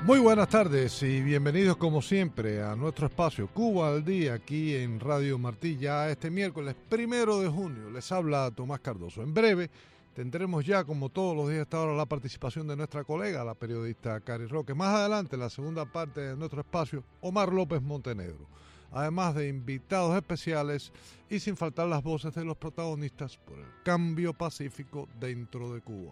Muy buenas tardes y bienvenidos como siempre a nuestro espacio Cuba al Día aquí en Radio Martí, ya este miércoles 1 de junio. Les habla Tomás Cardoso. En breve tendremos ya, como todos los días hasta ahora, la participación de nuestra colega, la periodista Cari Roque. Más adelante, en la segunda parte de nuestro espacio, Omar López Montenegro. Además de invitados especiales y sin faltar las voces de los protagonistas por el cambio pacífico dentro de Cuba.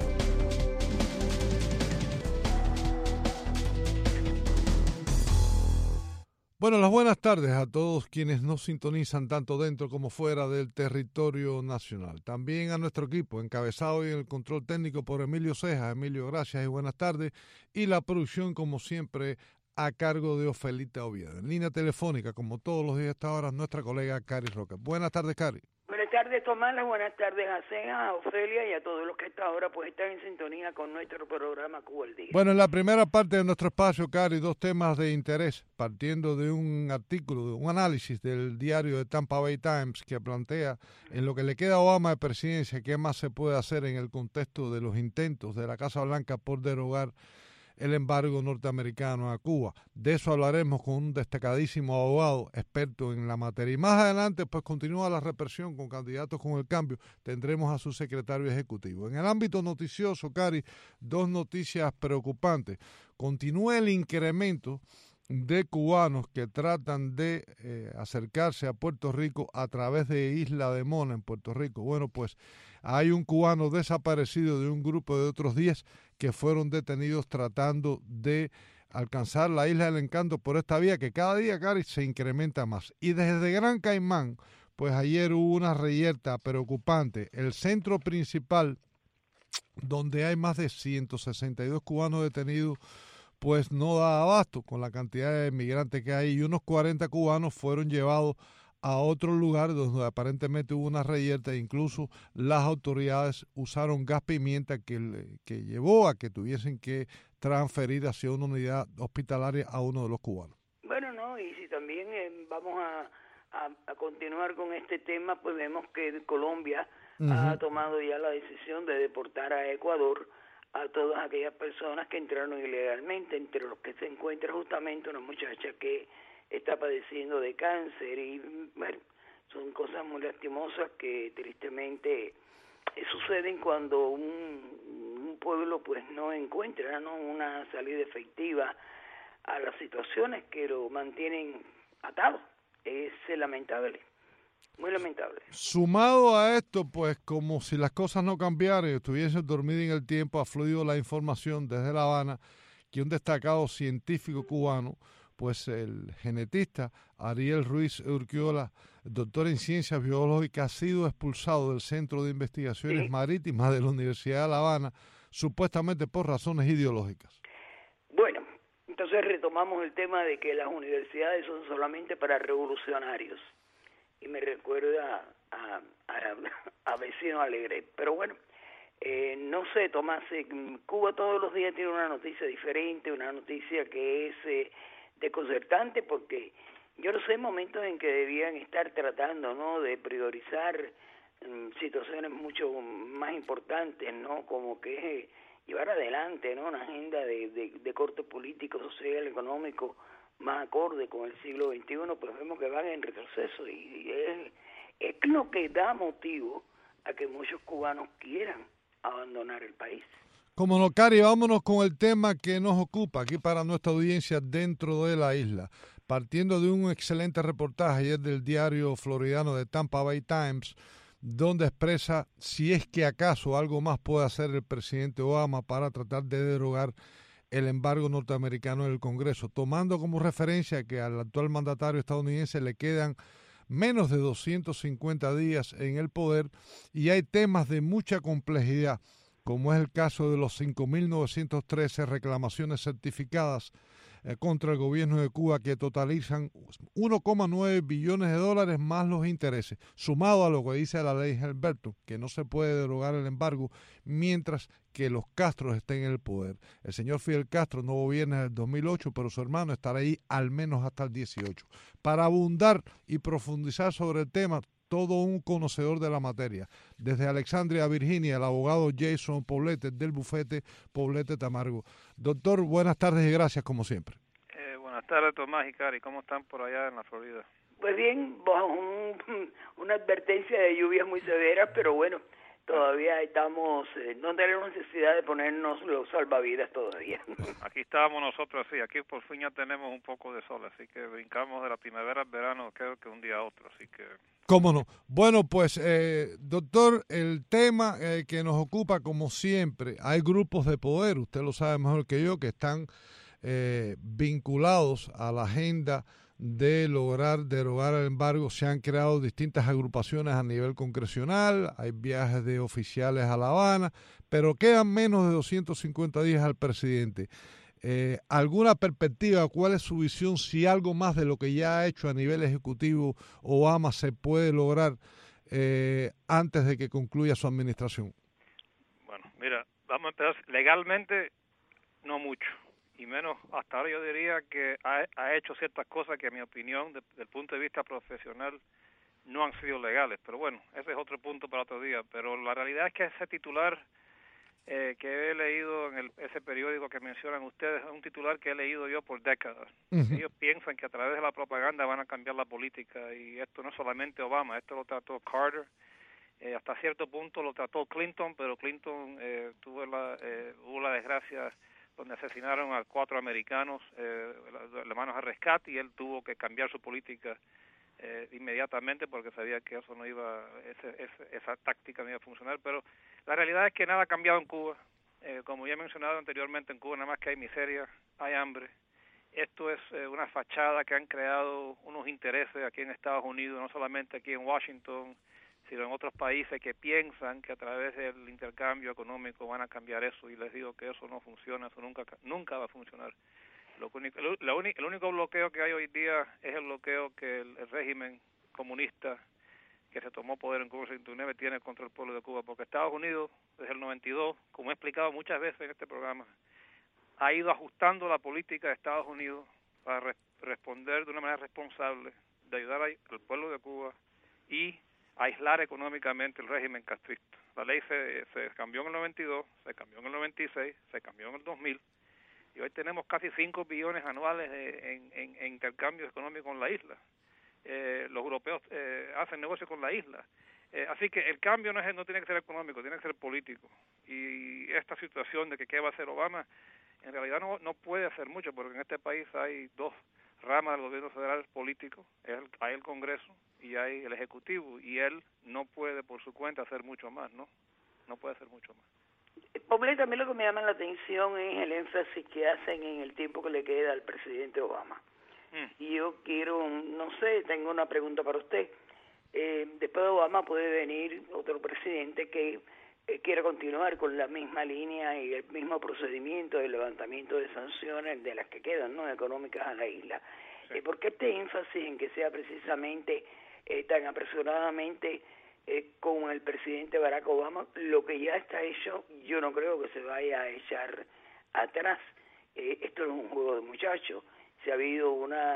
Bueno, las buenas tardes a todos quienes nos sintonizan tanto dentro como fuera del territorio nacional. También a nuestro equipo, encabezado hoy en el control técnico por Emilio Cejas. Emilio, gracias y buenas tardes. Y la producción, como siempre, a cargo de Ofelita Oviedo. En línea telefónica, como todos los días hasta ahora, nuestra colega Cari Roque. Buenas tardes, Cari. Buenas tardes, Tomás. Buenas tardes a Cejas, a Ofelia y a todos los que hasta ahora pues están en sintonía con nuestro programa Cuba al Día. Bueno, en la primera parte de nuestro espacio, Cari, dos temas de interés, partiendo de un artículo, de un análisis del diario de Tampa Bay Times que plantea en lo que le queda a Obama de presidencia, qué más se puede hacer en el contexto de los intentos de la Casa Blanca por derogar el embargo norteamericano a Cuba. De eso hablaremos con un destacadísimo abogado experto en la materia. Y más adelante, pues continúa la represión con candidatos con el cambio. Tendremos a su secretario ejecutivo. En el ámbito noticioso, Cari, dos noticias preocupantes. Continúa el incremento de cubanos que tratan de acercarse a Puerto Rico a través de Isla de Mona en Puerto Rico. Bueno, pues hay un cubano desaparecido de un grupo de otros 10 que fueron detenidos tratando de alcanzar la Isla del Encanto por esta vía que cada día, Cari, se incrementa más. Y desde Gran Caimán, pues ayer hubo una reyerta preocupante. El centro principal, donde hay más de 162 cubanos detenidos, pues no da abasto con la cantidad de migrantes que hay y unos 40 cubanos fueron llevados a otro lugar donde aparentemente hubo una reyerta e incluso las autoridades usaron gas pimienta que llevó a que tuviesen que transferir hacia una unidad hospitalaria a uno de los cubanos. Bueno, no, y si también vamos a continuar con este tema, pues vemos que Colombia ha tomado ya la decisión de deportar a Ecuador a todas aquellas personas que entraron ilegalmente, entre los que se encuentra justamente una muchacha que está padeciendo de cáncer y bueno, son cosas muy lastimosas que tristemente suceden cuando un pueblo pues no encuentra una salida efectiva a las situaciones que lo mantienen atado. Es lamentable. Muy lamentable. Sumado a esto, pues como si las cosas no cambiaran y estuviesen dormidas en el tiempo, ha fluido la información desde La Habana que un destacado científico cubano, pues el genetista Ariel Ruiz Urquiola, doctor en ciencias biológicas, ha sido expulsado del Centro de Investigaciones Marítimas de la Universidad de La Habana, supuestamente por razones ideológicas. Bueno, entonces retomamos el tema de que las universidades son solamente para revolucionarios. Y me recuerda a Vecino Alegre. Pero bueno, no sé, Tomás, Cuba todos los días tiene una noticia diferente, una noticia que es desconcertante, porque yo no sé, momentos en que debían estar tratando, ¿no?, de priorizar situaciones mucho más importantes, ¿no?, como que llevar adelante, ¿no?, una agenda de corte político, social, económico, más acorde con el siglo XXI, pues vemos que van en retroceso y es lo que da motivo a que muchos cubanos quieran abandonar el país. Como no, Cari, vámonos con el tema que nos ocupa aquí para nuestra audiencia dentro de la isla. Partiendo de un excelente reportaje ayer del diario floridano de Tampa Bay Times, donde expresa si es que acaso algo más puede hacer el presidente Obama para tratar de derogar el embargo norteamericano en el Congreso, tomando como referencia que al actual mandatario estadounidense le quedan menos de 250 días en el poder y hay temas de mucha complejidad, como es el caso de los 5.913 reclamaciones certificadas contra el gobierno de Cuba, que totalizan 1,9 billones de dólares más los intereses, sumado a lo que dice la ley Helberto, que no se puede derogar el embargo mientras que los Castros estén en el poder. El señor Fidel Castro no gobierna desde el 2008, pero su hermano estará ahí al menos hasta el 18. Para abundar y profundizar sobre el tema, todo un conocedor de la materia. Desde Alexandria, Virginia, el abogado Jason Poblete del bufete Poblete Tamargo. Doctor, buenas tardes y gracias como siempre. Buenas tardes, Tomás y Cari. ¿Cómo están por allá en la Florida? Pues bien, bajo una advertencia de lluvias muy severas, pero bueno, todavía estamos, no tenemos necesidad de ponernos los salvavidas todavía. Aquí estábamos nosotros así, aquí por fin ya tenemos un poco de sol, así que brincamos de la primavera al verano, creo que un día a otro, así que... ¿Cómo no? Bueno, pues, doctor, el tema que nos ocupa, como siempre, hay grupos de poder, usted lo sabe mejor que yo, que están vinculados a la agenda de lograr derogar el embargo. Se han creado distintas agrupaciones a nivel congresional, hay viajes de oficiales a La Habana, pero quedan menos de 250 días al presidente. ¿Alguna perspectiva? ¿Cuál es su visión? Si algo más de lo que ya ha hecho a nivel ejecutivo Obama se puede lograr antes de que concluya su administración. Bueno, mira, vamos a empezar. Legalmente, no mucho. Y menos, hasta ahora yo diría que ha hecho ciertas cosas que, en mi opinión, desde el punto de vista profesional, no han sido legales. Pero bueno, ese es otro punto para otro día. Pero la realidad es que ese titular que he leído en ese periódico que mencionan ustedes, es un titular que he leído yo por décadas. Ellos piensan que a través de la propaganda van a cambiar la política, y esto no es solamente Obama, esto lo trató Carter, hasta cierto punto lo trató Clinton, pero Clinton hubo la desgracia donde asesinaron a 4 americanos, hermanos a rescate, y él tuvo que cambiar su política inmediatamente porque sabía que eso no iba, esa táctica no iba a funcionar. Pero la realidad es que nada ha cambiado en Cuba. Como ya he mencionado anteriormente, en Cuba nada más que hay miseria, hay hambre. Esto es una fachada que han creado unos intereses aquí en Estados Unidos, no solamente aquí en Washington, sino en otros países que piensan que a través del intercambio económico van a cambiar eso, y les digo que eso no funciona, eso nunca va a funcionar. El único bloqueo que hay hoy día es el bloqueo que el régimen comunista que se tomó poder en Cuba en 69 tiene contra el pueblo de Cuba, porque Estados Unidos, desde el 92, como he explicado muchas veces en este programa, ha ido ajustando la política de Estados Unidos para responder de una manera responsable, de ayudar al pueblo de Cuba y aislar económicamente el régimen castrista. La ley se cambió en el 92, se cambió en el 96, se cambió en el 2000, y hoy tenemos casi 5 billones anuales en intercambios económicos con la isla. Los europeos hacen negocio con la isla. Así que el cambio no tiene que ser económico, tiene que ser político. Y esta situación de que qué va a hacer Obama, en realidad no puede hacer mucho, porque en este país hay 2 ramas del gobierno federal político, hay el Congreso y hay el Ejecutivo, y él no puede por su cuenta hacer mucho más, ¿no? No puede hacer mucho más. Poblete, a mí lo que me llama la atención es el énfasis que hacen en el tiempo que le queda al presidente Obama. Y yo quiero, no sé, tengo una pregunta para usted. Después de Obama puede venir otro presidente que quiera continuar con la misma línea y el mismo procedimiento de levantamiento de sanciones de las que quedan, ¿no?, económicas a la isla. Sí. ¿Por qué este énfasis en que sea precisamente tan apresuradamente con el presidente Barack Obama? Lo que ya está hecho, yo no creo que se vaya a echar atrás. Esto no es un juego de muchachos. Se ha habido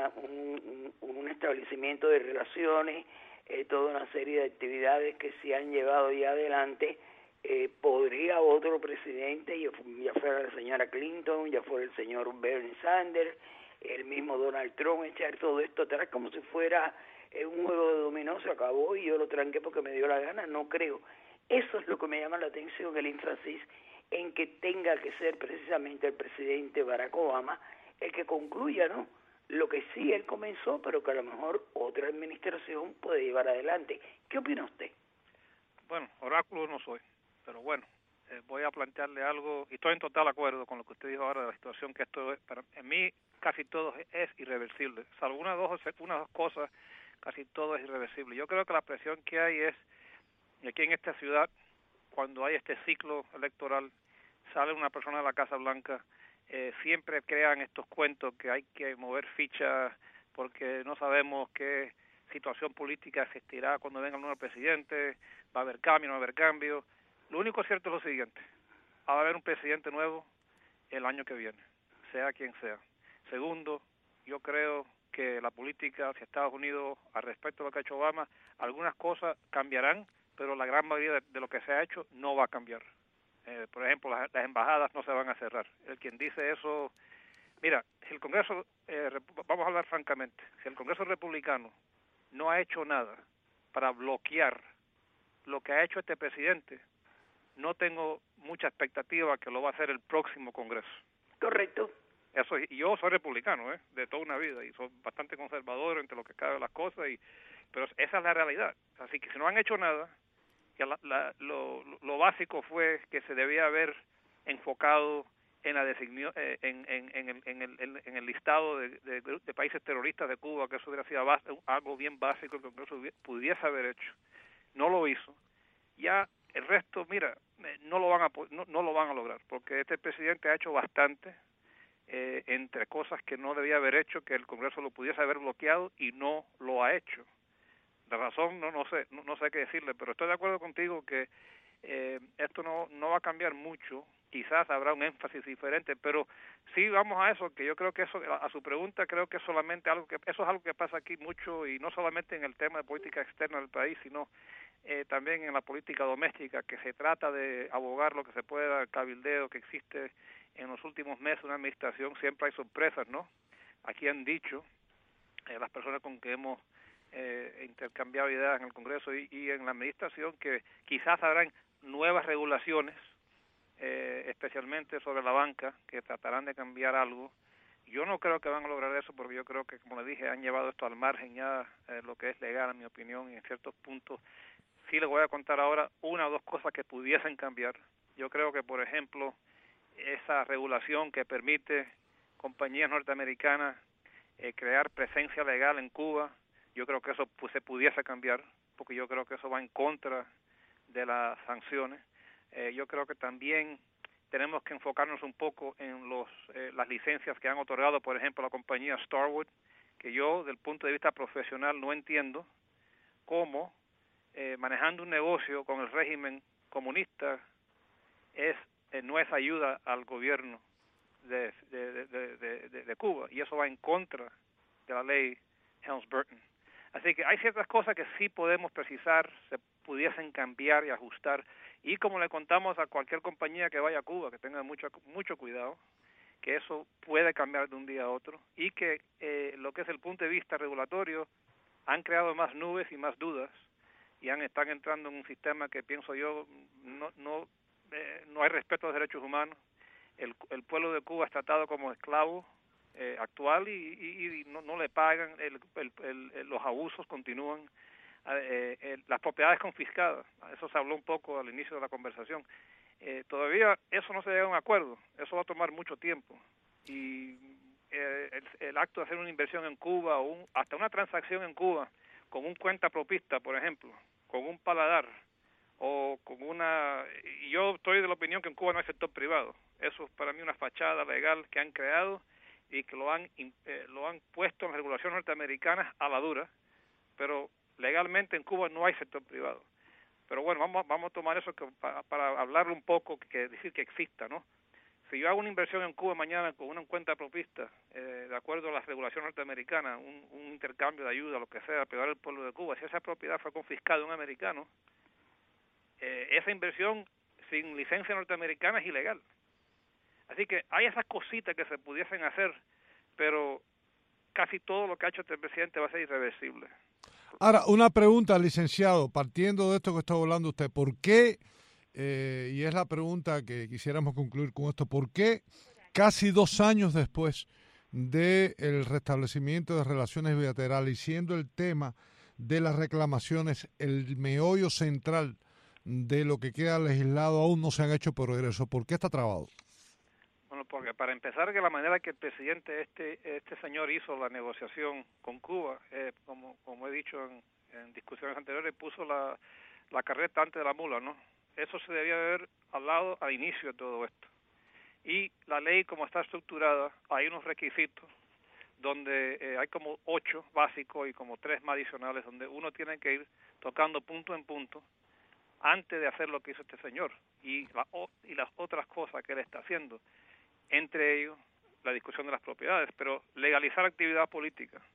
un establecimiento de relaciones, toda una serie de actividades que se han llevado ya adelante. Podría otro presidente, ya fuera la señora Clinton, ya fuera el señor Bernie Sanders, el mismo Donald Trump, echar todo esto atrás como si fuera un juego de dominó, se acabó y yo lo tranqué porque me dio la gana. No creo. Eso es lo que me llama la atención, el énfasis en que tenga que ser precisamente el presidente Barack Obama el que concluya, ¿no?, lo que sí él comenzó, pero que a lo mejor otra administración puede llevar adelante. ¿Qué opina usted? Bueno, oráculo no soy, pero bueno, voy a plantearle algo, y estoy en total acuerdo con lo que usted dijo ahora de la situación, que esto es, para en mí casi todo es irreversible, salvo unas dos cosas, casi todo es irreversible. Yo creo que la presión que hay es, y aquí en esta ciudad, cuando hay este ciclo electoral, sale una persona de la Casa Blanca, siempre crean estos cuentos que hay que mover fichas porque no sabemos qué situación política existirá cuando venga el nuevo presidente, va a haber cambio, no va a haber cambio. Lo único cierto es lo siguiente: va a haber un presidente nuevo el año que viene, sea quien sea. Segundo, yo creo que la política hacia Estados Unidos al respecto de lo que ha hecho Obama, algunas cosas cambiarán, pero la gran mayoría de lo que se ha hecho no va a cambiar. Por ejemplo, las embajadas no se van a cerrar. El quien dice eso, mira, si el Congreso, vamos a hablar francamente, si el Congreso republicano no ha hecho nada para bloquear lo que ha hecho este presidente, no tengo mucha expectativa que lo va a hacer el próximo Congreso. Correcto. Eso, y yo soy republicano, de toda una vida, y soy bastante conservador entre lo que cabe las cosas, pero esa es la realidad. Así que si no han hecho nada, que lo básico fue que se debía haber enfocado en la en el listado de países terroristas de Cuba, que eso hubiera sido algo bien básico que eso pudiese haber hecho. No lo hizo. Ya el resto, mira, no lo van a lograr, porque este presidente ha hecho bastante, entre cosas que no debía haber hecho, que el Congreso lo pudiese haber bloqueado y no lo ha hecho. La razón no sé qué decirle, pero estoy de acuerdo contigo que esto no va a cambiar mucho. Quizás habrá un énfasis diferente, pero sí vamos a eso, que yo creo que eso, a su pregunta, creo que es solamente eso es algo que pasa aquí mucho, y no solamente en el tema de política externa del país, sino también en la política doméstica, que se trata de abogar lo que se pueda, el cabildeo que existe en los últimos meses, una administración, siempre hay sorpresas, ¿no? Aquí han dicho las personas con que hemos intercambiado ideas en el Congreso y en la administración, que quizás habrán nuevas regulaciones, especialmente sobre la banca, que tratarán de cambiar algo. Yo no creo que van a lograr eso, porque yo creo que, como le dije, han llevado esto al margen ya, lo que es legal, en mi opinión, y en ciertos puntos. Sí les voy a contar ahora una o dos cosas que pudiesen cambiar. Yo creo que, por ejemplo, esa regulación que permite compañías norteamericanas crear presencia legal en Cuba, yo creo que eso se pudiese cambiar, porque yo creo que eso va en contra de las sanciones. Yo creo que también tenemos que enfocarnos un poco en las licencias que han otorgado, por ejemplo, la compañía Starwood, que yo, desde el punto de vista profesional, no entiendo cómo manejando un negocio con el régimen comunista no es ayuda al gobierno de Cuba, y eso va en contra de la ley Helms-Burton. Así que hay ciertas cosas que sí podemos precisar, se pudiesen cambiar y ajustar, y como le contamos a cualquier compañía que vaya a Cuba, que tenga mucho cuidado, que eso puede cambiar de un día a otro, y que lo que es el punto de vista regulatorio han creado más nubes y más dudas, y están entrando en un sistema que, pienso yo, no hay respeto a los derechos humanos. El pueblo de Cuba es tratado como esclavo actual, y no le pagan, los abusos continúan, las propiedades confiscadas. Eso se habló un poco al inicio de la conversación. Todavía eso no se llega a un acuerdo, eso va a tomar mucho tiempo, y el acto de hacer una inversión en Cuba, hasta una transacción en Cuba con un cuentapropista, por ejemplo, con un paladar, o con y yo estoy de la opinión que en Cuba no hay sector privado. Eso es para mí una fachada legal que han creado y que lo han puesto en las regulaciones norteamericanas a la dura, pero legalmente en Cuba no hay sector privado. Pero bueno, vamos a tomar eso para hablarle un poco, que decir que exista, ¿no? Si yo hago una inversión en Cuba mañana con una cuenta propista, de acuerdo a las regulaciones norteamericanas, un intercambio de ayuda, lo que sea, para ayudar al pueblo de Cuba, si esa propiedad fue confiscada de un americano, esa inversión sin licencia norteamericana es ilegal. Así que hay esas cositas que se pudiesen hacer, pero casi todo lo que ha hecho este presidente va a ser irreversible. Ahora, una pregunta, licenciado, partiendo de esto que está hablando usted, ¿por qué, y es la pregunta que quisiéramos concluir con esto, ¿por qué casi 2 años después del restablecimiento de relaciones bilaterales, y siendo el tema de las reclamaciones el meollo central de lo que queda legislado, aún no se han hecho progresos? ¿Por qué está trabado? Bueno, porque para empezar, que la manera que el presidente este señor hizo la negociación con Cuba, como he dicho en discusiones anteriores, puso la carreta antes de la mula, ¿no? Eso se debía haber hablado al inicio de todo esto. Y la ley, como está estructurada, hay unos requisitos donde hay como 8 básicos y como 3 más adicionales, donde uno tiene que ir tocando punto en punto antes de hacer lo que hizo este señor y las otras cosas que él está haciendo, entre ellos la discusión de las propiedades, pero legalizar actividad política,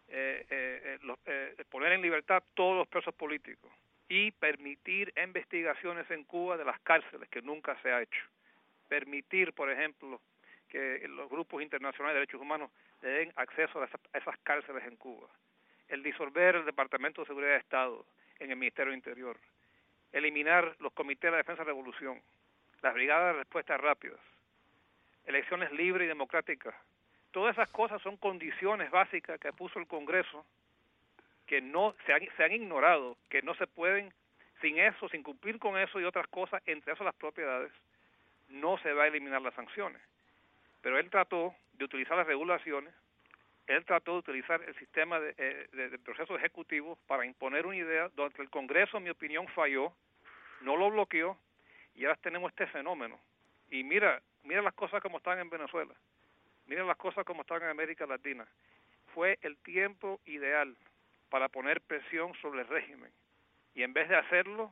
poner en libertad todos los presos políticos y permitir investigaciones en Cuba de las cárceles, que nunca se ha hecho. Permitir, por ejemplo, que los grupos internacionales de derechos humanos le den acceso a esas cárceles en Cuba. El disolver el Departamento de Seguridad de Estado en el Ministerio del Interior. Eliminar los comités de la defensa de la revolución, las brigadas de respuestas rápidas, elecciones libres y democráticas. Todas esas cosas son condiciones básicas que puso el Congreso que no se han ignorado, que no se pueden, sin eso, sin cumplir con eso y otras cosas, entre esas las propiedades, no se va a eliminar las sanciones. Pero él trató de utilizar las regulaciones, él trató de utilizar el sistema de proceso ejecutivo para imponer una idea donde el Congreso, en mi opinión, falló, no lo bloqueó, y ahora tenemos este fenómeno. Y mira las cosas como están en Venezuela, mira las cosas como están en América Latina. Fue el tiempo ideal para poner presión sobre el régimen, y en vez de hacerlo,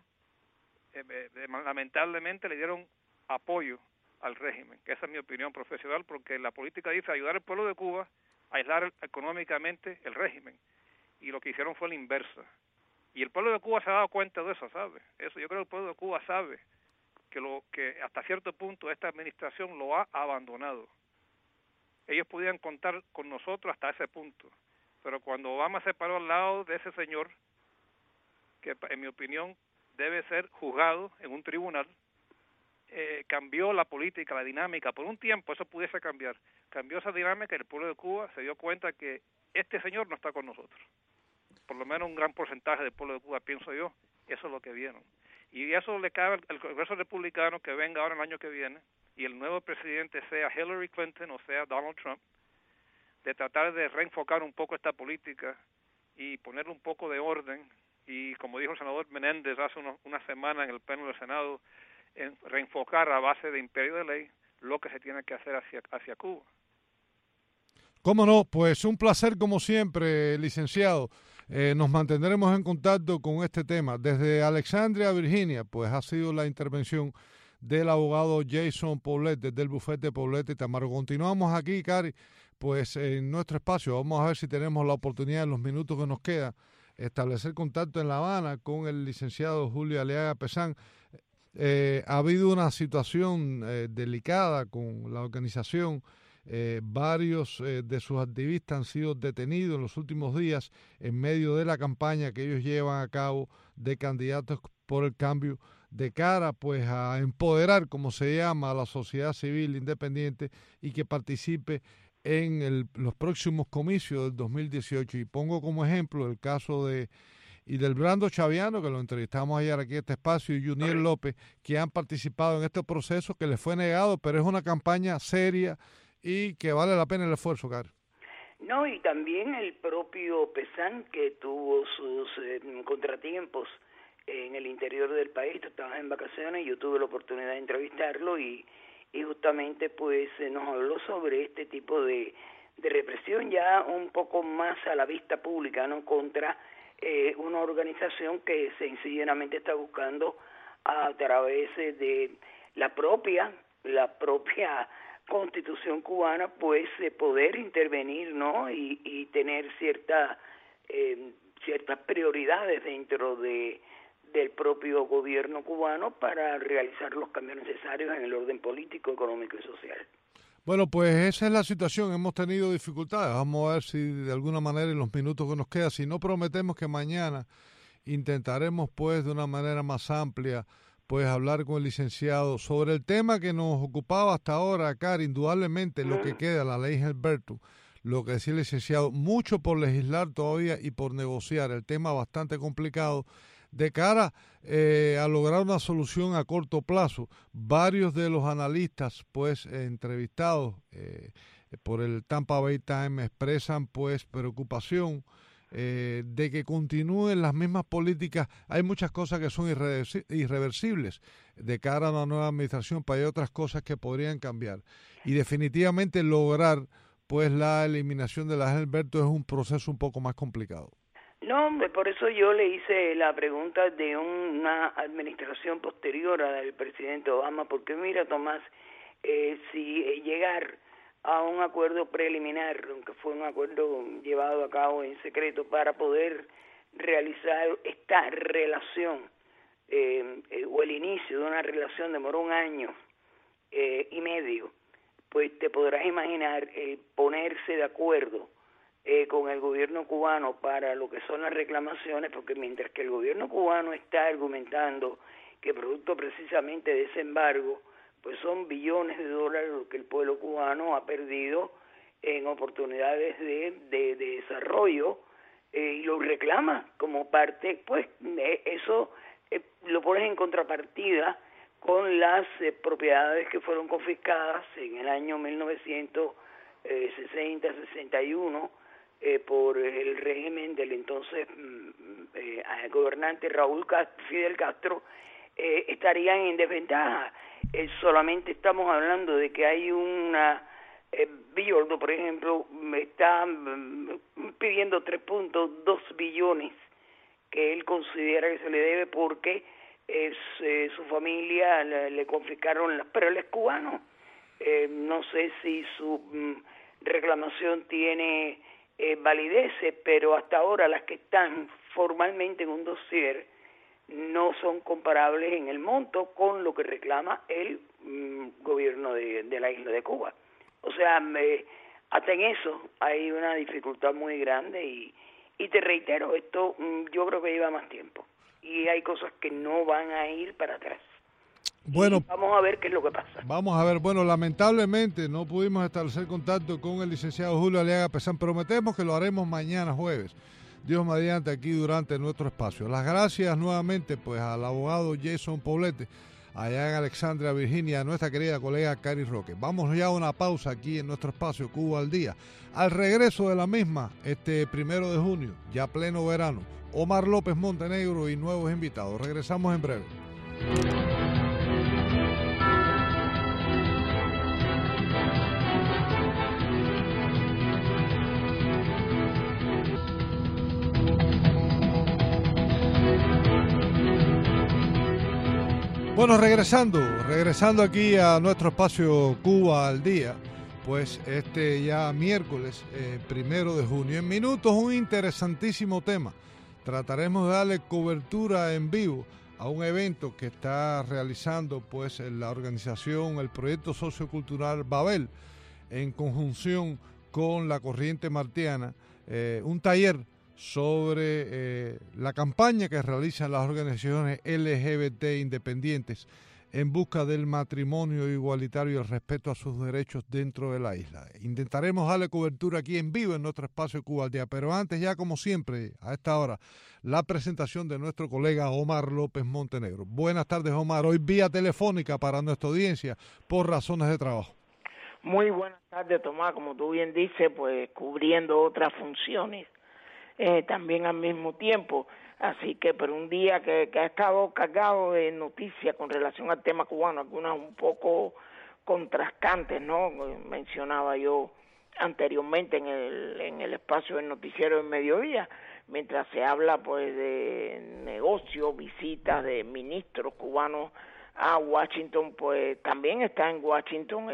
lamentablemente le dieron apoyo al régimen, que esa es mi opinión profesional, porque la política dice ayudar al pueblo de Cuba a aislar económicamente el régimen, y lo que hicieron fue la inversa. Y el pueblo de Cuba se ha dado cuenta de eso, ¿sabe? Eso, yo creo que el pueblo de Cuba sabe que hasta cierto punto esta administración lo ha abandonado. Ellos podían contar con nosotros hasta ese punto, pero cuando Obama se paró al lado de ese señor, que en mi opinión debe ser juzgado en un tribunal, cambió la política, la dinámica. Por un tiempo eso pudiese cambiar. Cambió esa dinámica y el pueblo de Cuba se dio cuenta que este señor no está con nosotros. Por lo menos un gran porcentaje del pueblo de Cuba, pienso yo, eso es lo que vieron. Y eso le cabe al Congreso republicano que venga ahora el año que viene y el nuevo presidente sea Hillary Clinton o sea Donald Trump, de tratar de reenfocar un poco esta política y ponerle un poco de orden. Y como dijo el senador Menéndez hace una semana en el pleno del Senado, en reenfocar a base de imperio de ley lo que se tiene que hacer hacia Cuba. ¿Cómo no? Pues un placer como siempre, licenciado. Nos mantendremos en contacto con este tema. Desde Alexandria, Virginia, pues ha sido la intervención del abogado Jason Poulette, desde el bufete Poulette y Tamaro. Continuamos aquí, Cari, pues en nuestro espacio. Vamos a ver si tenemos la oportunidad en los minutos que nos queda establecer contacto en La Habana con el licenciado Julio Aliaga Pesán. Ha habido una situación delicada con la organización. Varios de sus activistas han sido detenidos en los últimos días en medio de la campaña que ellos llevan a cabo de candidatos por el cambio, de cara pues a empoderar, como se llama, a la sociedad civil independiente y que participe en los próximos comicios del 2018. Y pongo como ejemplo el caso de Hildebrando Chaviano, que lo entrevistamos ayer aquí en este espacio, y Juniel López, que han participado en este proceso que les fue negado, pero es una campaña seria y que vale la pena el esfuerzo, Caro. No, y también el propio Pesán, que tuvo sus contratiempos en el interior del país. Tú estabas en vacaciones y yo tuve la oportunidad de entrevistarlo y justamente pues nos habló sobre este tipo de represión ya un poco más a la vista pública, ¿no? Contra una organización que sencillamente está buscando a través de la propia Constitución cubana, pues poder intervenir, ¿no? Y tener ciertas prioridades dentro del propio gobierno cubano para realizar los cambios necesarios en el orden político, económico y social. Bueno, pues esa es la situación. Hemos tenido dificultades. Vamos a ver si de alguna manera en los minutos que nos queda, si no prometemos que mañana intentaremos pues de una manera más amplia pues hablar con el licenciado sobre el tema que nos ocupaba hasta ahora, Cari, indudablemente lo que queda, la ley Gilberto, lo que decía el licenciado, mucho por legislar todavía y por negociar, el tema bastante complicado, de cara a lograr una solución a corto plazo. Varios de los analistas pues entrevistados por el Tampa Bay Times expresan pues preocupación de que continúen las mismas políticas. Hay muchas cosas que son irreversibles de cara a una nueva administración, pero hay otras cosas que podrían cambiar. Y definitivamente lograr pues la eliminación de la Gilberto es un proceso un poco más complicado. No, por eso yo le hice la pregunta de una administración posterior a la del presidente Obama, porque mira, Tomás, si llegar a un acuerdo preliminar, aunque fue un acuerdo llevado a cabo en secreto para poder realizar esta relación, o el inicio de una relación demoró 1 año y medio. Pues te podrás imaginar ponerse de acuerdo con el gobierno cubano para lo que son las reclamaciones, porque mientras que el gobierno cubano está argumentando que producto precisamente de ese embargo, pues son billones de dólares lo que el pueblo cubano ha perdido en oportunidades de desarrollo, y lo reclama como parte, pues eso lo pones en contrapartida con las propiedades que fueron confiscadas en el año 1960-61 por el régimen del entonces gobernante Fidel Castro. Estarían en desventaja. Solamente estamos hablando de que hay una Villoldo, por ejemplo, está pidiendo 3.2 billones que él considera que se le debe porque su familia le confiscaron, pero él es cubano. No sé si su reclamación tiene validez, pero hasta ahora las que están formalmente en un dossier no son comparables en el monto con lo que reclama el gobierno de la isla de Cuba. O sea, hasta en eso hay una dificultad muy grande y te reitero, esto yo creo que lleva más tiempo y hay cosas que no van a ir para atrás. Bueno, y vamos a ver qué es lo que pasa. Vamos a ver, bueno, lamentablemente no pudimos establecer contacto con el licenciado Julio Aliaga Pesán. Prometemos que lo haremos mañana jueves, Dios mediante, aquí durante nuestro espacio. Las gracias nuevamente pues al abogado Jason Poblete, allá en Alexandria, Virginia, a nuestra querida colega Cari Roque. Vamos ya a una pausa aquí en nuestro espacio Cuba al Día. Al regreso de la misma, 1 de junio, ya pleno verano, Omar López Montenegro y nuevos invitados. Regresamos en breve. Bueno, regresando aquí a nuestro espacio Cuba al Día, pues ya miércoles 1 de junio. En minutos un interesantísimo tema. Trataremos de darle cobertura en vivo a un evento que está realizando pues la organización, el proyecto sociocultural Babel, en conjunción con la Corriente Martiana, un taller sobre la campaña que realizan las organizaciones LGBT independientes en busca del matrimonio igualitario y el respeto a sus derechos dentro de la isla. Intentaremos darle cobertura aquí en vivo en nuestro espacio Cuba al Día, pero antes ya como siempre a esta hora la presentación de nuestro colega Omar López Montenegro. Buenas tardes, Omar, hoy vía telefónica para nuestra audiencia por razones de trabajo. Muy buenas tardes, Tomás, como tú bien dices, pues cubriendo otras funciones también al mismo tiempo, así que pero un día que ha estado cargado de noticias con relación al tema cubano, algunas un poco contrastantes, ¿no? Mencionaba yo anteriormente en el espacio del noticiero del mediodía, mientras se habla pues de negocios, visitas de ministros cubanos a Washington, pues también está en Washington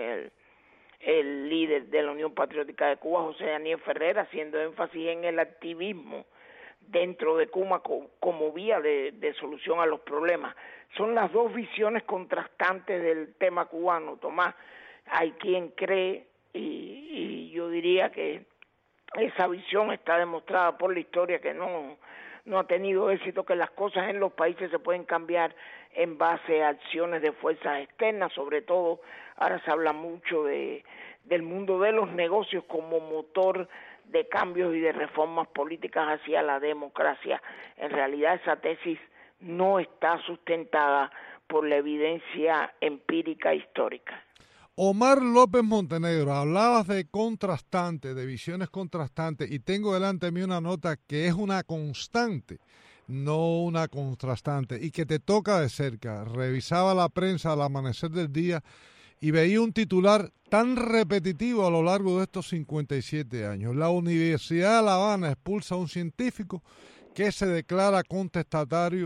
el líder de la Unión Patriótica de Cuba, José Daniel Ferrer, haciendo énfasis en el activismo dentro de Cuba como vía de solución a los problemas. Son las dos visiones contrastantes del tema cubano, Tomás. Hay quien cree, y yo diría que esa visión está demostrada por la historia, que no ha tenido éxito, que las cosas en los países se pueden cambiar en base a acciones de fuerzas externas, sobre todo ahora se habla mucho del mundo de los negocios como motor de cambios y de reformas políticas hacia la democracia. En realidad esa tesis no está sustentada por la evidencia empírica histórica. Omar López Montenegro, hablabas de contrastantes, de visiones contrastantes, y tengo delante de mí una nota que es una constante, no una contrastante, y que te toca de cerca. Revisaba la prensa al amanecer del día y veía un titular tan repetitivo a lo largo de estos 57 años. La Universidad de La Habana expulsa a un científico que se declara contestatario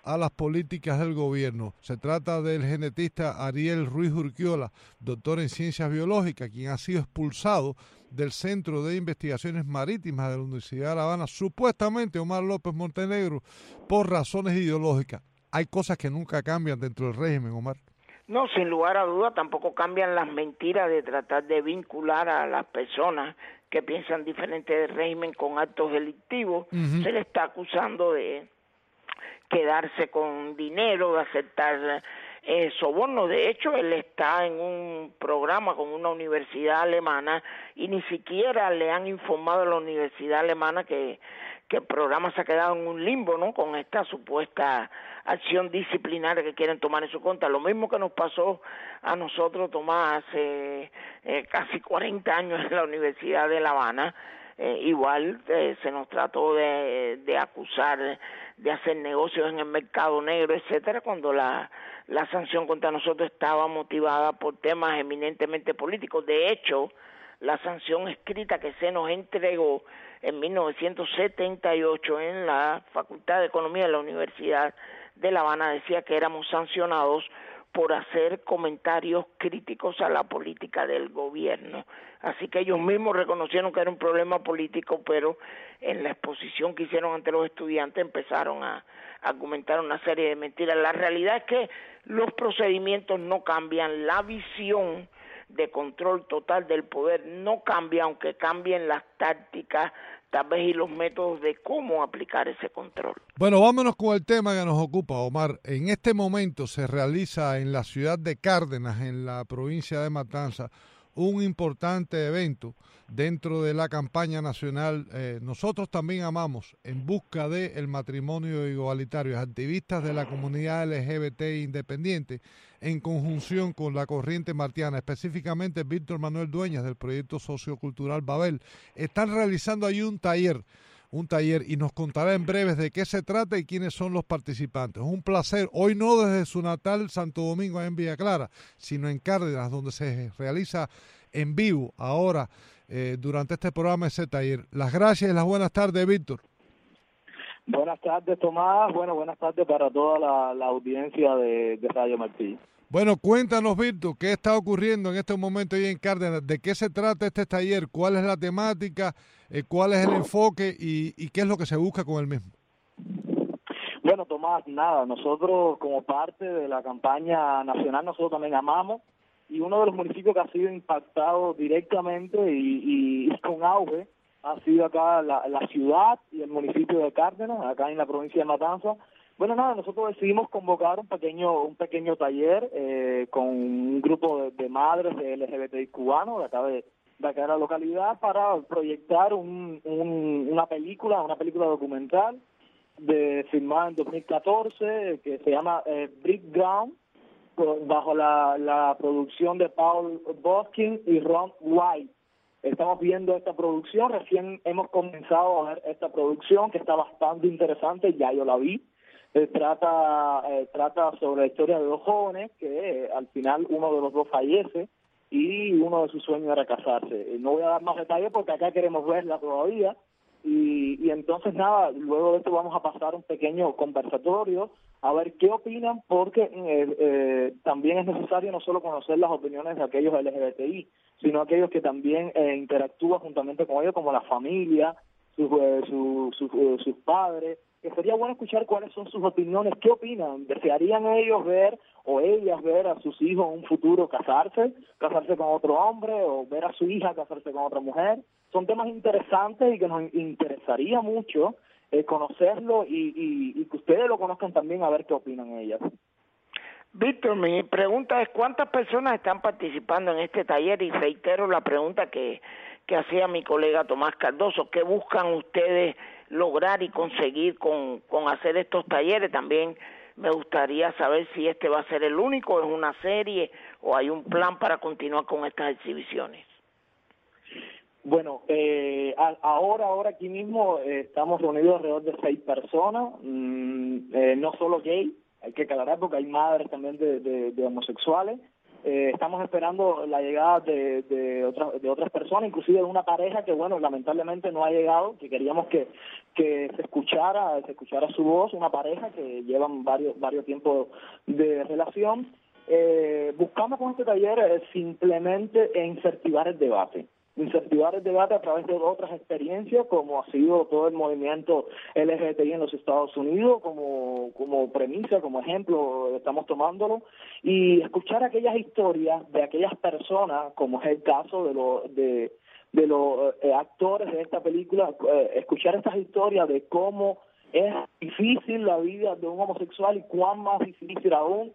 a las políticas del gobierno. Se trata del genetista Ariel Ruiz Urquiola, doctor en ciencias biológicas, quien ha sido expulsado del Centro de Investigaciones Marítimas de la Universidad de La Habana, supuestamente Omar López Montenegro, por razones ideológicas. Hay cosas que nunca cambian dentro del régimen, Omar. No, sin lugar a duda, tampoco cambian las mentiras de tratar de vincular a las personas que piensan diferente del régimen con actos delictivos. Se le está acusando de quedarse con dinero, de aceptar sobornos. De hecho, él está en un programa con una universidad alemana y ni siquiera le han informado a la universidad alemana que el programa se ha quedado en un limbo, ¿no?, con esta supuesta acción disciplinaria que quieren tomar en su contra. Lo mismo que nos pasó a nosotros, Tomás, hace casi 40 años en la Universidad de La Habana. Igual se nos trató de acusar de hacer negocios en el mercado negro, etcétera, cuando la sanción contra nosotros estaba motivada por temas eminentemente políticos. De hecho, la sanción escrita que se nos entregó en 1978 en la Facultad de Economía de la Universidad de La Habana decía que éramos sancionados por hacer comentarios críticos a la política del gobierno. Así que ellos mismos reconocieron que era un problema político, pero en la exposición que hicieron ante los estudiantes empezaron a argumentar una serie de mentiras. La realidad es que los procedimientos no cambian, la visión de control total del poder no cambia, aunque cambien las tácticas, tal vez, y los métodos de cómo aplicar ese control. Bueno, vámonos con el tema que nos ocupa, Omar. En este momento se realiza en la ciudad de Cárdenas, en la provincia de Matanzas, un importante evento dentro de la campaña nacional Nosotros También Amamos, en busca del matrimonio igualitario. Activistas de la comunidad LGBT independiente, en conjunción con la Corriente Martiana, específicamente Víctor Manuel Dueñas del proyecto sociocultural Babel, están realizando ahí un taller y nos contará en breves de qué se trata y quiénes son los participantes. Es un placer, hoy no desde su natal Santo Domingo en Villa Clara, sino en Cárdenas, donde se realiza en vivo ahora durante este programa ese taller. Las gracias y las buenas tardes, Víctor. Buenas tardes, Tomás. Bueno, buenas tardes para toda la audiencia de Radio Martí. Bueno, cuéntanos, Víctor, ¿qué está ocurriendo en este momento ahí en Cárdenas? ¿De qué se trata este taller? ¿Cuál es la temática? ¿Cuál es el enfoque? ¿Y qué es lo que se busca con el mismo? Bueno, Tomás, nada, nosotros como parte de la campaña nacional, nosotros también amamos, y uno de los municipios que ha sido impactado directamente y con auge ha sido acá la ciudad y el municipio de Cárdenas, acá en la provincia de Matanzas. Bueno, nada, nosotros decidimos convocar un pequeño taller con un grupo de madres de LGBTI cubanos de acá de la localidad para proyectar una película documental filmada en 2014 que se llama Brick Ground, bajo la producción de Paul Boskin y Ron White. Estamos viendo esta producción, recién hemos comenzado a ver esta producción que está bastante interesante, ya yo la vi. Trata sobre la historia de dos jóvenes que al final uno de los dos fallece y uno de sus sueños era casarse. No voy a dar más detalles porque acá queremos verla todavía y entonces nada, luego de esto vamos a pasar un pequeño conversatorio a ver qué opinan, porque también es necesario no solo conocer las opiniones de aquellos LGBTI, sino aquellos que también interactúan juntamente con ellos, como la familia, sus padres, que sería bueno escuchar cuáles son sus opiniones, qué opinan, desearían ellos ver o ellas ver a sus hijos en un futuro casarse con otro hombre, o ver a su hija casarse con otra mujer. Son temas interesantes y que nos interesaría mucho conocerlo y que ustedes lo conozcan también, a ver qué opinan ellas. Víctor, mi pregunta es ¿cuántas personas están participando en este taller? Y reitero la pregunta que hacía mi colega Tomás Cardoso, ¿qué buscan ustedes lograr y conseguir con hacer estos talleres? También me gustaría saber si este va a ser el único, es una serie o hay un plan para continuar con estas exhibiciones. Bueno, ahora aquí mismo estamos reunidos alrededor de 6 personas, no solo gay, hay que aclarar porque hay madres también de homosexuales, Estamos esperando la llegada de otras personas, inclusive de una pareja que, bueno, lamentablemente no ha llegado, que queríamos que se escuchara su voz, una pareja que llevan varios tiempos de relación. Buscamos con este taller simplemente incentivar el debate a través de otras experiencias, como ha sido todo el movimiento LGBTI en los Estados Unidos, como premisa, como ejemplo, estamos tomándolo, y escuchar aquellas historias de aquellas personas, como es el caso de los actores de esta película, escuchar estas historias de cómo es difícil la vida de un homosexual y cuán más difícil aún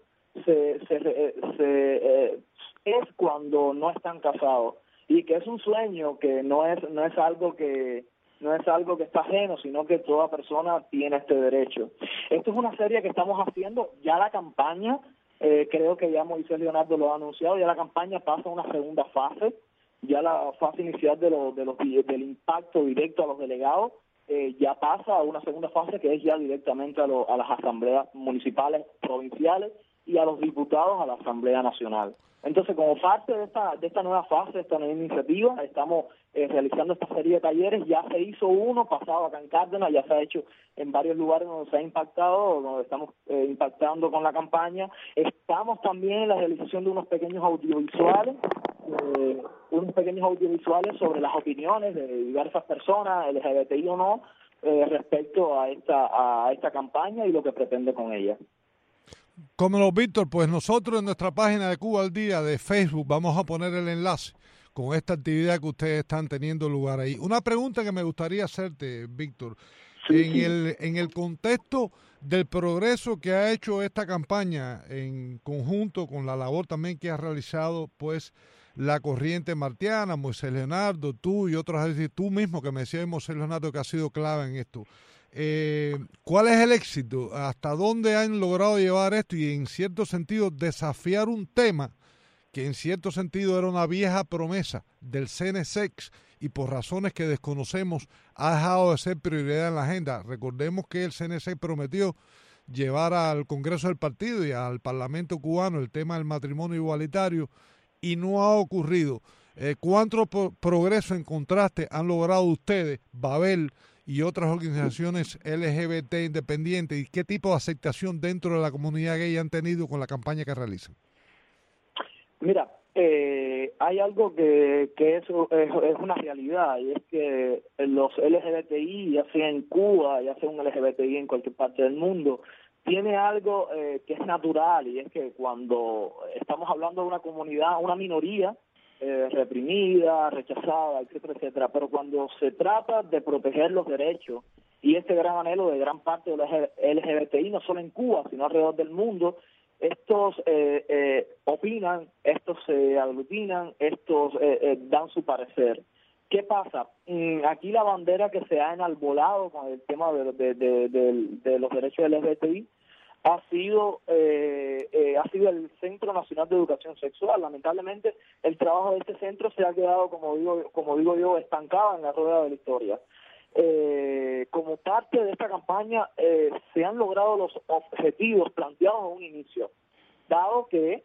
es cuando no están casados, y que es un sueño que no es algo que está ajeno, sino que toda persona tiene este derecho. Esto es una serie que estamos haciendo, ya la campaña, creo que ya Moisés Leonardo lo ha anunciado, ya la campaña pasa a una segunda fase, ya la fase inicial del impacto directo a los delegados, ya pasa a una segunda fase que es ya directamente a las asambleas municipales, provinciales y a los diputados a la Asamblea Nacional. Entonces, como parte de esta nueva fase, esta nueva iniciativa, estamos realizando esta serie de talleres. Ya se hizo uno pasado acá en Cárdenas, ya se ha hecho en varios lugares donde se ha impactado, donde estamos impactando con la campaña. Estamos también en la realización de unos pequeños audiovisuales sobre las opiniones de diversas personas, LGBTI o no, respecto a esta campaña y lo que pretende con ella. Cómo no, Víctor, pues nosotros en nuestra página de Cuba al Día de Facebook vamos a poner el enlace con esta actividad que ustedes están teniendo lugar ahí. Una pregunta que me gustaría hacerte, Víctor, en el contexto del progreso que ha hecho esta campaña en conjunto con la labor también que ha realizado pues la Corriente Martiana, Moisés Leonardo, tú y otros, es decir, tú mismo que me decías, Moisés Leonardo, que ha sido clave en esto. ¿Cuál es el éxito? ¿Hasta dónde han logrado llevar esto? Y en cierto sentido desafiar un tema que en cierto sentido era una vieja promesa del CNSEX y por razones que desconocemos ha dejado de ser prioridad en la agenda. Recordemos que el CNSEX prometió llevar al Congreso del Partido y al Parlamento cubano el tema del matrimonio igualitario y no ha ocurrido. ¿Cuánto progreso en contraste han logrado ustedes, Babel y otras organizaciones LGBT independientes, y qué tipo de aceptación dentro de la comunidad gay han tenido con la campaña que realizan? Mira, hay algo que es una realidad, y es que los LGBTI, ya sea en Cuba, ya sea un LGBTI en cualquier parte del mundo, tiene algo que es natural, y es que cuando estamos hablando de una comunidad, una minoría, reprimida, rechazada, etcétera, etcétera, pero cuando se trata de proteger los derechos y este gran anhelo de gran parte de los LGBTI, no solo en Cuba, sino alrededor del mundo, estos opinan, estos se aglutinan, estos dan su parecer. ¿Qué pasa? Aquí la bandera que se ha enarbolado con el tema de los derechos LGBTI ha sido el Centro Nacional de Educación Sexual. Lamentablemente, el trabajo de este centro se ha quedado, como digo yo, estancado en la rueda de la historia. Como parte de esta campaña se han logrado los objetivos planteados en un inicio, dado que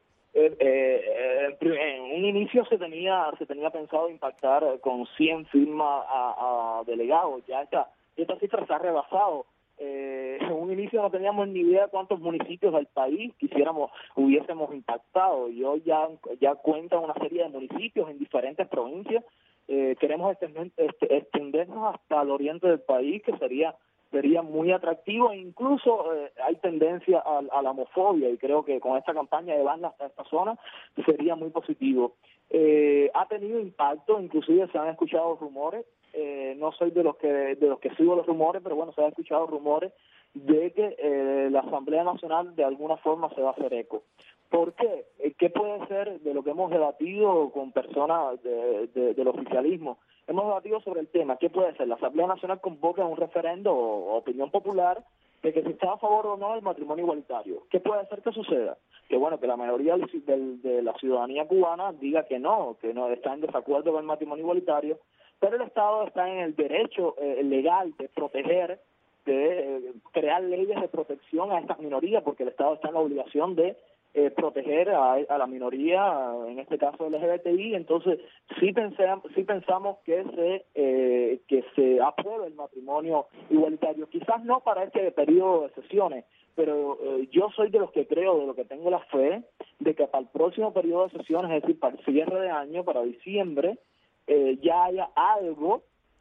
en un inicio se tenía pensado impactar con 100 firmas a delegados. Ya esta cifra se ha rebasado. En un inicio no teníamos ni idea cuántos municipios del país hubiésemos impactado, y hoy ya cuentan una serie de municipios en diferentes provincias. Queremos extendernos hasta el oriente del país, que sería muy atractivo, e incluso hay tendencia a la homofobia, y creo que con esta campaña de banda hasta esta zona sería muy positivo. Ha tenido impacto, inclusive se han escuchado rumores. No soy de los que sigo los rumores, pero bueno, se han escuchado rumores de que la Asamblea Nacional de alguna forma se va a hacer eco. ¿Por qué? ¿Qué puede ser de lo que hemos debatido con personas del oficialismo? Hemos debatido sobre el tema. ¿Qué puede ser? La Asamblea Nacional convoca un referendo o opinión popular de que si está a favor o no del matrimonio igualitario. ¿Qué puede ser que suceda? Que bueno, que la mayoría de la ciudadanía cubana diga que no está en desacuerdo con el matrimonio igualitario, pero el Estado está en el derecho legal de proteger, de crear leyes de protección a estas minorías, porque el Estado está en la obligación de proteger a la minoría, en este caso LGBTI. Entonces sí pensamos que se apruebe el matrimonio igualitario, quizás no para este periodo de sesiones, pero yo soy de los que creo, de los que tengo la fe, de que para el próximo periodo de sesiones, es decir, para el cierre de año, para diciembre, ya haya algo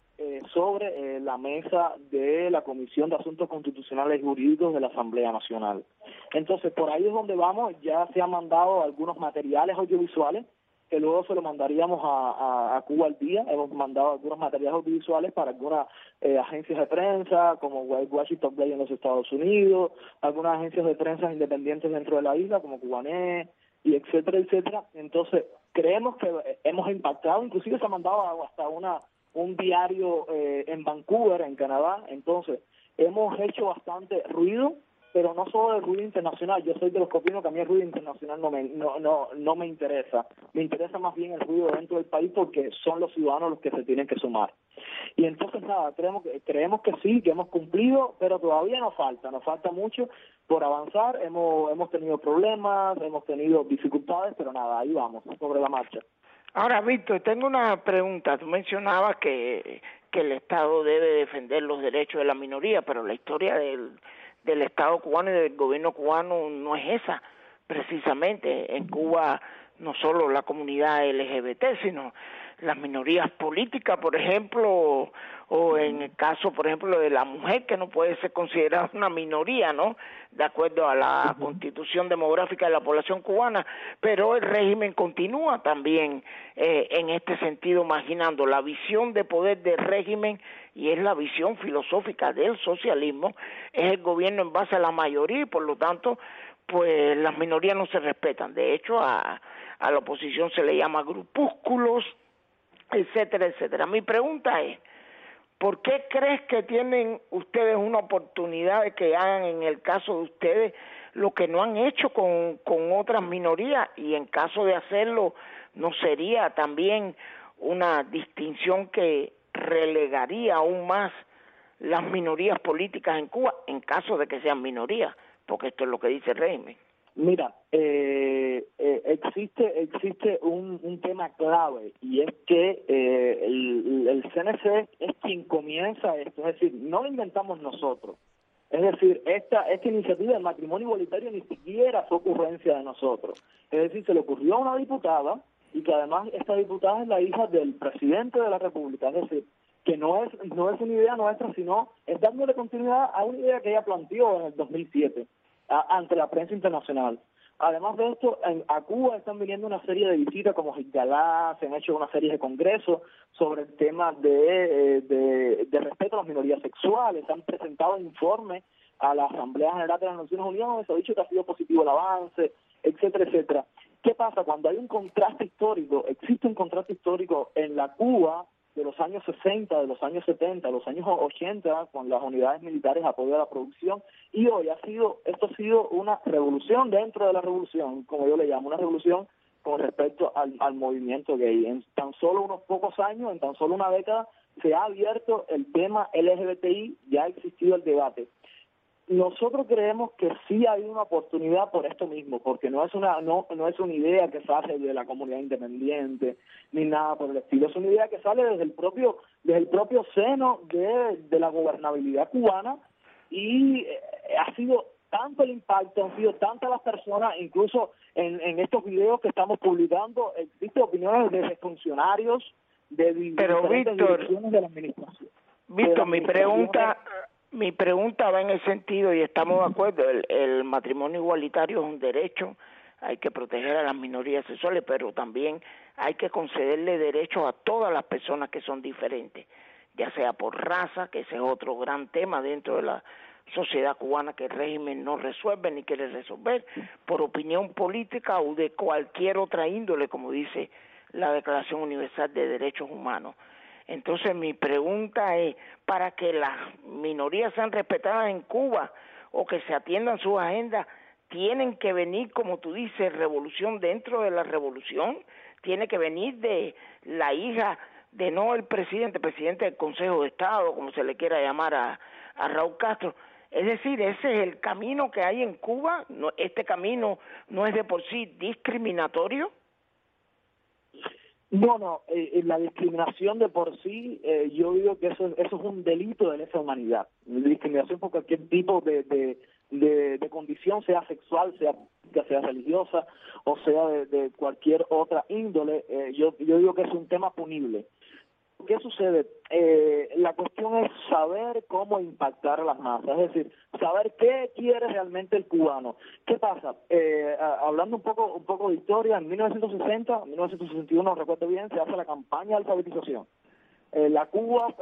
sobre la mesa de la Comisión de Asuntos Constitucionales y Jurídicos de la Asamblea Nacional. Entonces, por ahí es donde vamos. Ya se han mandado algunos materiales audiovisuales que luego se lo mandaríamos a Cuba al Día. Hemos mandado algunos materiales audiovisuales para algunas agencias de prensa, como Washington Blade en los Estados Unidos, algunas agencias de prensa independientes dentro de la isla, como Cubanet, y etcétera, etcétera. Entonces, creemos que hemos impactado, inclusive se ha mandado hasta un diario en Vancouver, en Canadá. Entonces, hemos hecho bastante ruido, pero no solo el ruido internacional. Yo soy de los que opino que a mí el ruido internacional no me interesa. Me interesa más bien el ruido dentro del país, porque son los ciudadanos los que se tienen que sumar. Y entonces, nada, creemos que sí, que hemos cumplido, pero todavía nos falta mucho por avanzar. Hemos tenido problemas, hemos tenido dificultades, pero nada, ahí vamos, sobre la marcha. Ahora, Víctor, tengo una pregunta. Tú mencionabas que el Estado debe defender los derechos de la minoría, pero la historia del Estado cubano y del gobierno cubano no es esa. Precisamente en Cuba no solo la comunidad LGBT, sino las minorías políticas, por ejemplo, o en el caso, por ejemplo, de la mujer, que no puede ser considerada una minoría, ¿no?, de acuerdo a la constitución demográfica de la población cubana, pero el régimen continúa también en este sentido, imaginando la visión de poder del régimen, y es la visión filosófica del socialismo, es el gobierno en base a la mayoría, y por lo tanto, pues las minorías no se respetan. De hecho, a la oposición se le llama grupúsculos, etcétera, etcétera. Mi pregunta es, ¿por qué crees que tienen ustedes una oportunidad de que hagan en el caso de ustedes lo que no han hecho con otras minorías? Y en caso de hacerlo, ¿no sería también una distinción que relegaría aún más las minorías políticas en Cuba, en caso de que sean minorías? Porque esto es lo que dice el régimen. Mira, existe un tema clave, y es que el CNC es quien comienza esto, es decir, no lo inventamos nosotros. Es decir, esta iniciativa del matrimonio igualitario ni siquiera fue ocurrencia de nosotros. Es decir, se le ocurrió a una diputada, y que además esta diputada es la hija del presidente de la República. Es decir, que no es una idea nuestra, sino es dándole continuidad a una idea que ella planteó en el 2007 ante la prensa internacional. Además de esto, a Cuba están viniendo una serie de visitas como Hezbollah, se han hecho una serie de congresos sobre el tema de respeto a las minorías sexuales, se han presentado informes a la Asamblea General de las Naciones Unidas donde se ha dicho que ha sido positivo el avance, etcétera, etcétera. ¿Qué pasa? Cuando hay un contraste histórico, existe un contraste histórico en la Cuba de los años 60, de los años 70, de los años 80, con las unidades militares apoyo a la producción, y hoy esto ha sido una revolución dentro de la revolución, como yo le llamo, una revolución con respecto al movimiento gay. En tan solo unos pocos años, en tan solo una década, se ha abierto el tema LGBTI, ya ha existido el debate. Nosotros creemos que sí hay una oportunidad por esto mismo, porque no es una idea que sale de la comunidad independiente ni nada por el estilo, es una idea que sale desde el propio seno de la gobernabilidad cubana, y ha sido tanto el impacto, han sido tantas las personas, incluso en estos videos que estamos publicando existen opiniones de funcionarios de diferentes direcciones de la administración. Víctor, mi pregunta va en el sentido, y estamos de acuerdo, el matrimonio igualitario es un derecho, hay que proteger a las minorías sexuales, pero también hay que concederle derechos a todas las personas que son diferentes, ya sea por raza, que ese es otro gran tema dentro de la sociedad cubana que el régimen no resuelve ni quiere resolver, por opinión política o de cualquier otra índole, como dice la Declaración Universal de Derechos Humanos. Entonces mi pregunta es, para que las minorías sean respetadas en Cuba o que se atiendan sus agendas, ¿tienen que venir, como tú dices, revolución dentro de la revolución? ¿Tiene que venir de la hija de no el presidente del Consejo de Estado, como se le quiera llamar a Raúl Castro? Es decir, ese es el camino que hay en Cuba. Este camino no es de por sí discriminatorio. No, la discriminación de por sí, yo digo que eso es un delito de lesa humanidad. La discriminación por cualquier tipo de condición, sea sexual, sea religiosa, o sea de cualquier otra índole, yo digo que es un tema punible. ¿Qué sucede? La cuestión es saber cómo impactar a las masas, es decir, saber qué quiere realmente el cubano. ¿Qué pasa? Hablando un poco de historia, en 1961, no recuerdo bien, se hace la campaña de alfabetización. La Cuba,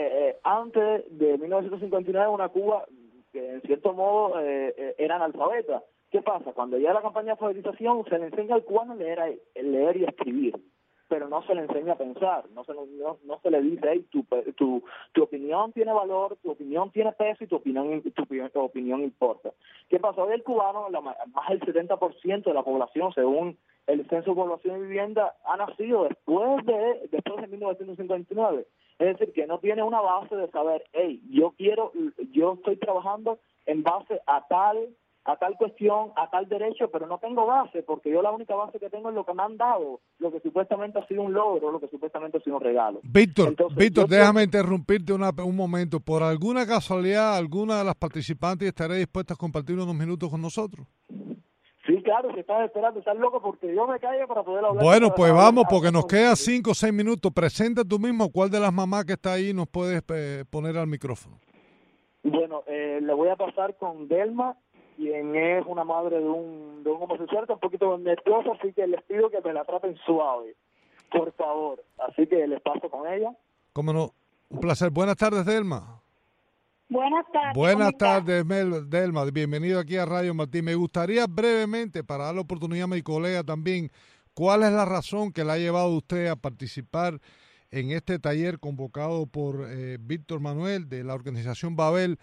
antes de 1959, una Cuba que en cierto modo era analfabeta. ¿Qué pasa? Cuando llega la campaña de alfabetización, se le enseña al cubano leer y escribir, pero no se le enseña a pensar, no se le dice, hey, tu opinión tiene valor, tu opinión tiene peso y tu opinión importa. ¿Qué pasa? Hoy el cubano, más del 70% de la población, según el Censo de Población y Vivienda, ha nacido después de 1959. Es decir, que no tiene una base de saber, hey, yo estoy trabajando en base a tal cuestión, a tal derecho, pero no tengo base, porque yo la única base que tengo es lo que me han dado, lo que supuestamente ha sido un logro, lo que supuestamente ha sido un regalo. Víctor, déjame interrumpirte un momento. ¿Por alguna casualidad, alguna de las participantes estará dispuesta a compartir unos minutos con nosotros? Sí, claro, si estás esperando, estás loco porque yo me callo para poder hablar. Bueno, pues vamos, porque nos quedan 5 o 6 minutos. Presenta tú mismo cuál de las mamás que está ahí nos puedes poner al micrófono. Bueno, le voy a pasar con Delma, quien es una madre de un homosexual, un poquito nerviosa, así que les pido que me la traten suave, por favor. Así que les paso con ella. Cómo no, un placer. Buenas tardes, Delma. Buenas tardes. Buenas tardes, Delma. Bienvenido aquí a Radio Martín. Me gustaría brevemente, para dar la oportunidad a mi colega también, ¿cuál es la razón que la ha llevado a usted a participar en este taller convocado por Víctor Manuel de la organización Babel?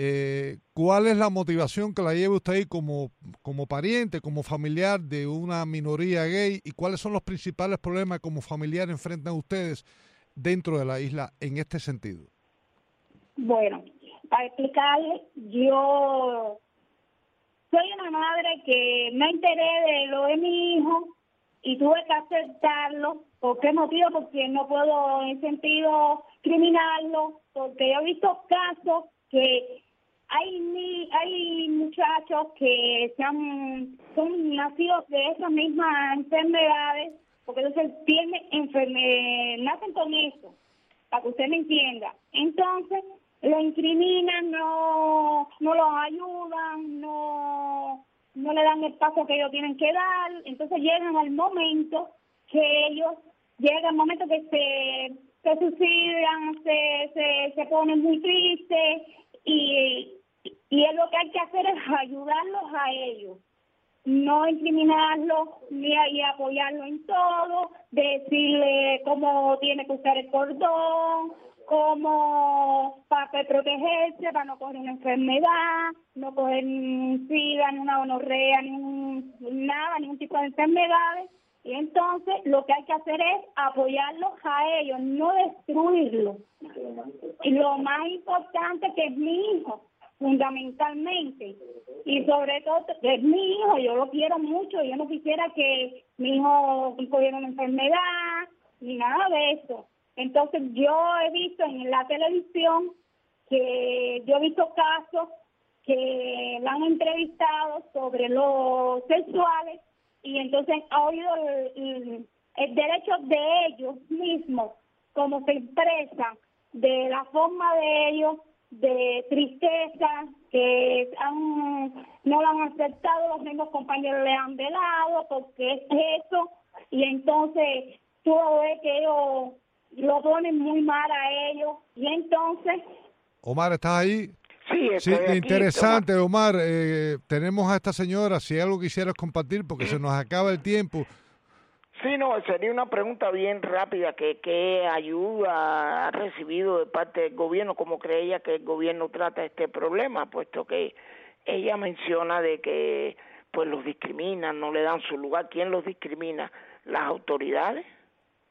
¿Cuál es la motivación que la lleva usted ahí como pariente, como familiar de una minoría gay? ¿Y cuáles son los principales problemas como familiar enfrentan ustedes dentro de la isla en este sentido? Bueno, para explicarle, yo soy una madre que me enteré de lo de mi hijo y tuve que aceptarlo. ¿Por qué motivo? Porque no puedo en sentido criminarlo, porque yo he visto casos que hay muchachos que son nacidos de esas mismas enfermedades, porque entonces nacen con eso, para que usted me entienda. Entonces lo incriminan, no los ayudan, no le dan el paso que ellos tienen que dar. Entonces llega el momento que se suicidan, se ponen muy tristes y es lo que hay que hacer es ayudarlos a ellos, no incriminarlos ni apoyarlos en todo, decirle cómo tiene que usar el cordón, cómo para protegerse, para no coger una enfermedad, no coger SIDA, ni una gonorrea, ningún tipo de enfermedades. Y entonces lo que hay que hacer es apoyarlos a ellos, no destruirlos. Y lo más importante que es mi hijo, fundamentalmente, y sobre todo es mi hijo, yo lo quiero mucho, yo no quisiera que mi hijo cogiera una enfermedad ni nada de eso. Entonces yo he visto en la televisión casos que la han entrevistado sobre los sexuales y entonces ha oído el derecho de ellos mismos, cómo se expresan, de la forma de ellos, de tristeza, que no lo han aceptado, los mismos compañeros le han velado, porque es eso, y entonces tú ves que ellos lo ponen muy mal a ellos, y entonces... Omar, ¿estás ahí? Sí, estoy interesante, aquí, Omar. Tenemos a esta señora, si algo quisieras compartir, porque se nos acaba el tiempo. Sí, no, sería una pregunta bien rápida. ¿Qué ayuda ha recibido de parte del gobierno? ¿Cómo cree ella que el gobierno trata este problema? Puesto que ella menciona de que pues los discriminan, no le dan su lugar. ¿Quién los discrimina? ¿Las autoridades?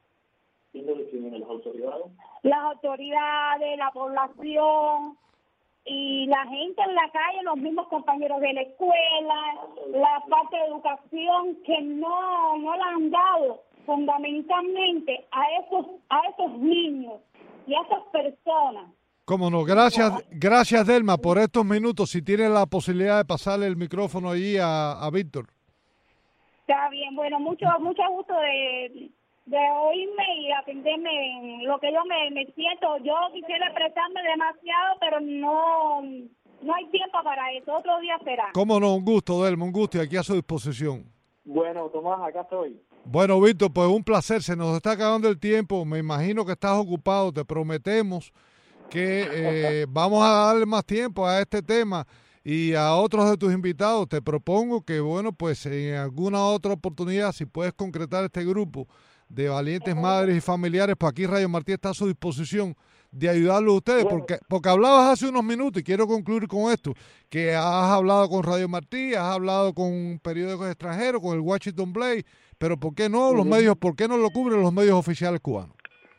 ¿Quién los discrimina? ¿Las autoridades? Las autoridades, la población, y la gente en la calle, los mismos compañeros de la escuela, la parte de educación que no la han dado fundamentalmente a esos niños y a esas personas. Cómo no, gracias Delma por estos minutos. Si tiene la posibilidad de pasarle el micrófono allí a Víctor. Está bien, bueno, mucho gusto de oírme y atenderme en lo que yo me siento. Yo quisiera expresarme demasiado, pero no hay tiempo para eso. Otro día será. Cómo no, un gusto, Delma, un gusto y aquí a su disposición. Bueno, Tomás, acá estoy. Bueno, Víctor, pues un placer. Se nos está acabando el tiempo. Me imagino que estás ocupado. Te prometemos que vamos a darle más tiempo a este tema y a otros de tus invitados. Te propongo que, bueno, pues en alguna otra oportunidad, si puedes concretar este grupo de valientes madres y familiares, pues aquí Radio Martí está a su disposición de ayudarlos a ustedes, porque hablabas hace unos minutos, y quiero concluir con esto, que has hablado con Radio Martí, has hablado con periódicos extranjeros, con el Washington Blade, pero ¿por qué no los medios, por qué no lo cubren los medios oficiales cubanos?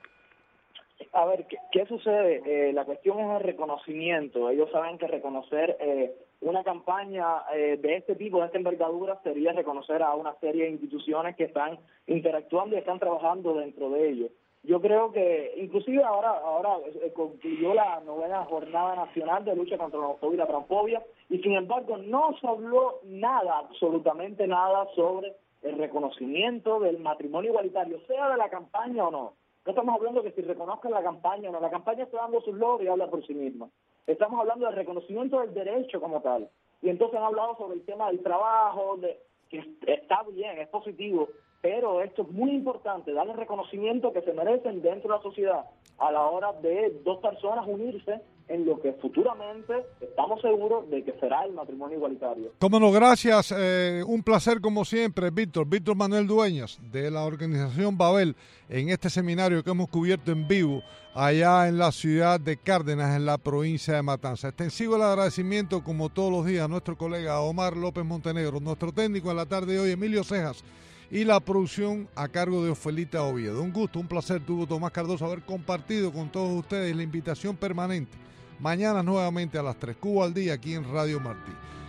A ver, ¿qué sucede? La cuestión es el reconocimiento. Ellos saben que reconocer una campaña de este tipo, de esta envergadura, sería reconocer a una serie de instituciones que están interactuando y están trabajando dentro de ellos. Yo creo que, inclusive ahora concluyó la 9ª Jornada Nacional de Lucha contra la Homofobia y la Transfobia, y sin embargo no se habló nada, absolutamente nada, sobre el reconocimiento del matrimonio igualitario, sea de la campaña o no. No estamos hablando que si reconozcan la campaña o no. La campaña está dando sus logros y habla por sí misma. Estamos hablando del reconocimiento del derecho como tal. Y entonces han hablado sobre el tema del trabajo, que está bien, es positivo, pero esto es muy importante, darle reconocimiento que se merecen dentro de la sociedad a la hora de dos personas unirse en lo que futuramente estamos seguros de que será el matrimonio igualitario. Cómo no, gracias. Un placer como siempre, Víctor Manuel Dueñas, de la organización Babel, en este seminario que hemos cubierto en vivo allá en la ciudad de Cárdenas, en la provincia de Matanzas. Extensivo el agradecimiento, como todos los días, a nuestro colega Omar López Montenegro, nuestro técnico en la tarde de hoy, Emilio Cejas, y la producción a cargo de Ofelita Oviedo. Un gusto, un placer tuvo Tomás Cardoso haber compartido con todos ustedes la invitación permanente. Mañana nuevamente a las 3, Cuba al día, aquí en Radio Martí.